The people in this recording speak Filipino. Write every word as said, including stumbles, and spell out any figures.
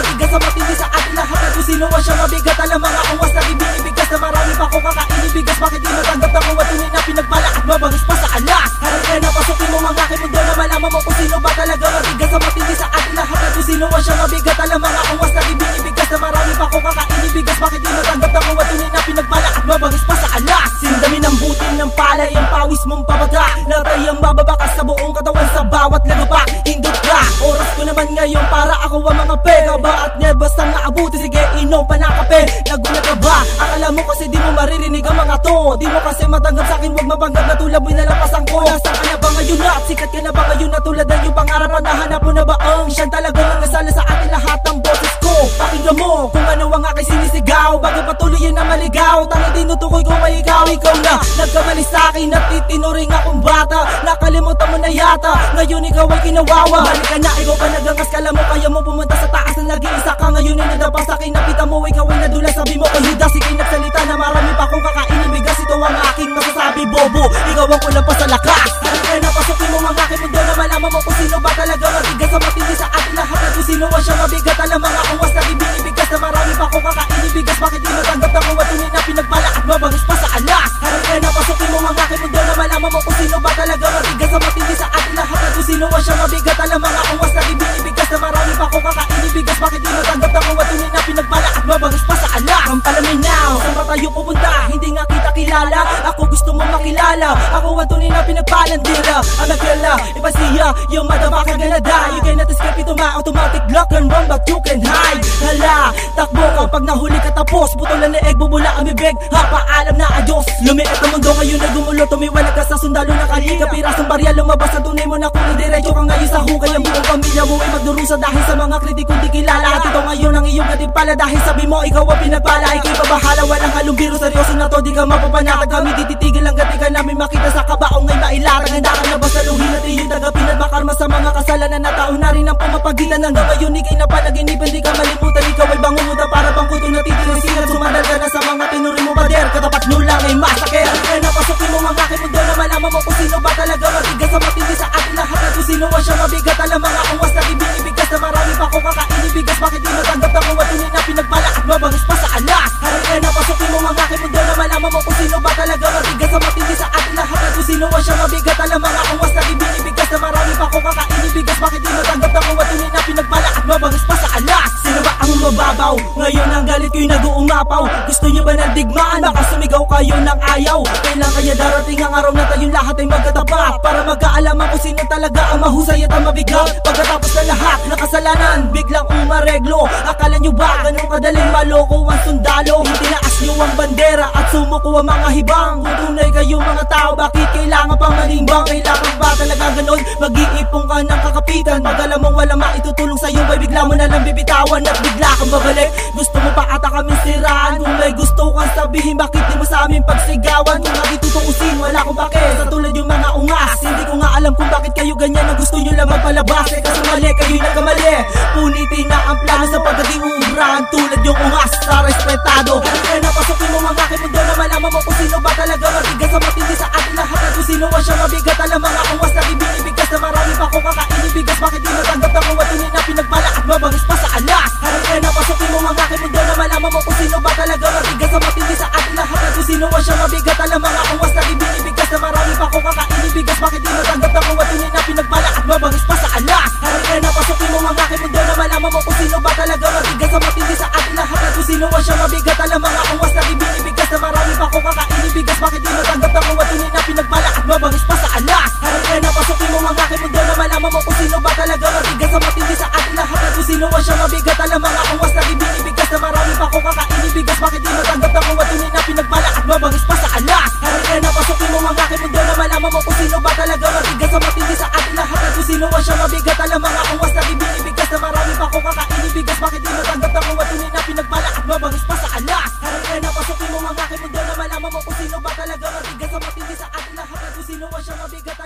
matigas na matindi sa ating lahat. At kung sino ang siyang mabigat, alam mga uwas na ibinibigas na marami pa kung kakainin bigas. Bakit di matanggap na kuha tunay na pinagbalak at mabangis pa sa alas? Harap ka na pasukin mo ang aking mundo na malaman mo kung sino ba talaga matigas na matindi sa ating lahat. At kung sino ang siyang mabigat, alam mga uwas na ibinibigas na marami pa kung kakainin bigas. Bakit di matanggap na kuha tunay na pinagbalak at mabangis pa sa alas? Sindamin ang butil ng palay, ang pawis mong pababa. Natay ang bababa ka sa buong katawan sa bawat lagapak. Hindot ka, oras ko naman ngayon para ako ang mga pega. Ba at nga basta naabuti, sige inom pa na kape. Nagulat ka ba? Akala mo kasi di mo maririnig ang mga to. Di mo kasi matanggap sa akin, wag mabanggap na tulad mo nalapasan ko. Nasaan ka na ba ngayon na? Sikat ka na ba ngayon na tulad ng iyong pangarap? At nahanap mo na ba ang siyang talagang nangasala sa atin lahat ng boses ko? Pakinggan mo kung ano ang aking sinisigaw. Bago patuloy yun na maligaw, tanging tinutukoy ko may ikaw. Ikaw na nagkamali sa akin at itinuring akong bata. Nakalimutan mo na yata, ngayon ikaw ay kinawawa. Balik ka na, ikaw pa nagangas, kala mo kaya mo pumunta sa taas na nag-iisa ka. Ngayon ay nadapa sa akin, napita mo ikaw ay nadula. Sabi mo kay Judas, ikay nagsalita na marami pa kung kakainin bigas. Ito ang aking masasabi, bobo, ikaw ang kulang pa sa lakas. Harap ka na, pasukin mo ang aking mundo na malaman mo kung sino ba talaga matigas na matindi sa ating lahat. At kung sino ang siyang mabigat, alam mga uwas na ibinibigas na marami pa kung kakainin bigas. Bakit di matanggap na kuha tunay na pinagbalak at mabangis pa sa alas? Harap ka na, pasukin mo ang aking mundo na malaman mo kung sino ba talaga matigas na matindi sa ating lahat. At kung sino ang siyang mabigat, alam mga uwas na ibinibigas na marami pa kung kakainin bigas. Bakit di matanggap na kuha tunay na pinagbalak at mabangis pa sa alas? Ang palamin now, saan ba tayo pupunta? Hindi nga kita kilala, ako gusto mo makilala. Ako ang tunay na pinagpalandira. Ang nagkala, iba siya, yung motherfucker gonna die. You cannot escape ito ma-automatic lock and run, but you can hide. Hala, takbo ka pag nahuli ka tapos. Putulan na egg, bubula ang bibig, hapaalam na adios. Lumikat ang mundo ngayon na gumulo, tumiwalag ka sa sundalo na kaliga. Pirasong barya lumabas ang tunay mo na kung diretso ka ngayon sa hukay. Ang buong pamilya mo ay magdurusa dahil sa mga kritikong di kilala. At ito ngayon ang iyong katimpala dahil sabi mo ikaw ang pinagpala. Ikay pabahala, walang halong biro, seryoso na to, di ka mapapanatag. Kami tititigil ang gati ka namin makita sa kabaong ngay mailatag. Handa ka na ba sa luhin at iyong tagapin at makarma sa mga kasalanan na tao na rin ang pumapagitan. Hanggang ngayon ikay na panaginipan, di ka malimutan. Ikaw ay bangunguda para bang kuto na titirisin. At sumandal ka na sa mga tinuri mo bader, katapat nulang ay masakit. Kaya napasukin mo ang aking mundo na malaman mo kung sino ba talaga matigas na matindi sa ating lahat. At kung sino ang siyang mabigat, alam mga uwas na ibinibigas na marami pa kung kakainin bigas. Bakit di matanggap na kuha tunay na pinagbalak at mabangis pa sa alas? Harap ka na, pasukin mo ang aking mundo na malaman mo kung sino ba talaga matigas na matindi sa ating lahat. At kung sino ang siyang mabigat, alam mga uwas na ibinibigas na marami pa kung kakainin bigas. Bakit di matanggap na kuha tunay na pinagbalak at mabangis pa sa alas? Sino ba ang mababaw? Ngayon ang galit ko'y nag-uumapaw. Gusto niyo ba ng digmaan? Baka sumigaw kayo ng ayaw. Kailan kaya darating ang araw na tayong lahat ay magkatapat para magkaalaman kung sino talaga ang mahusay at ang mabigat. Pagkatapos ng lahat na kasalanan, biglang umareglo. Akala nyo ba ganun kadaling maloko ang sundalo? Tinaas nyo ang bandera at sumuko ang mga hibang. Kung tunay kayong mga tao, bakit kailangan pang manimbang? Kailangan ba talaga ganun? Mag-iipong ka ng kakapitan. Pag alam mong wala maitutulong sa'yo, ay bigla mo na lang bibitawan at bigla kang babalik. Gusto mo pa ata kami siraan? Kung may gusto kang sabihin, bakit di mo sa amin pagsigawan? Kung magitutuusin, wala kung bakit. Sa tulad yung mga ungas, hindi ko nga alam kung bakit kayo ganyan na gusto nyo lang magpalabas. Eh kaso mali, kayo'y nagkamali. Punitin na ang plano sa pagkatiuran. Tulad yung ungas sa respetado. Kaya napasukin mo ang aking mundo na malaman mo kung sino ba talaga matigas na matindi sa ating lahat. At kung sino ang siyang mabigat, alam mga ungas na ibinibigas na marami pa kung kakainin bigas. Bakit di matanggap na kuha tunay na pinagbalak at mabangis pa sa alas? Harap ka na, pasukin mo ang aking mundo na malaman mo kung sino ba talaga matigas na matindi sa ating lahat. At kung sino ang siyang mabigat, alam mga ungas na ibinibigas na marami pa kung kakainin bigas. Bakit di matanggap na kuha tunay na pinagbalak at mabangis pa sa alas? Harap ka na, pasukin mo ang aking mundo na malaman mo kung sino ba talaga matigas na matindi sa ating lahat. At kung sino ang siyang mabigat, alam mga ungas na ibinibigas na marami pa kung kakainin bigas. Bakit di matanggap na kuha tunay na pinagbalak at mabangis pa sa alas? Harap ka na, pasukin mo ang aking mundo na malaman mo kung sino ba talaga matigas na matindi sa ating lahat. At kung sino ang siyang mabigat, alam mga ungas na ibinibigas na marami pa kung kakainin bigas. Bakit di matanggap na kuha tunay na pinagbalak at mabangis pa sa alas? Harap ka na, pasukin mo ang aking mundo na malaman mo kung sino ba talaga matigas na matindi sa ating lahat. At kung sino ang siyang mabigat, alam mga ungas na ibinibigas na marami pa kung kakainin bigas. Bakit di matanggap na kuha tunay na pinagbalak at mabangis pa sa alas? Harap ka na, pasukin mo ang aking mundo na malaman mo kung sino ba talaga matigas na matindi sa ating lahat. At kung sino ang siyang mabigat,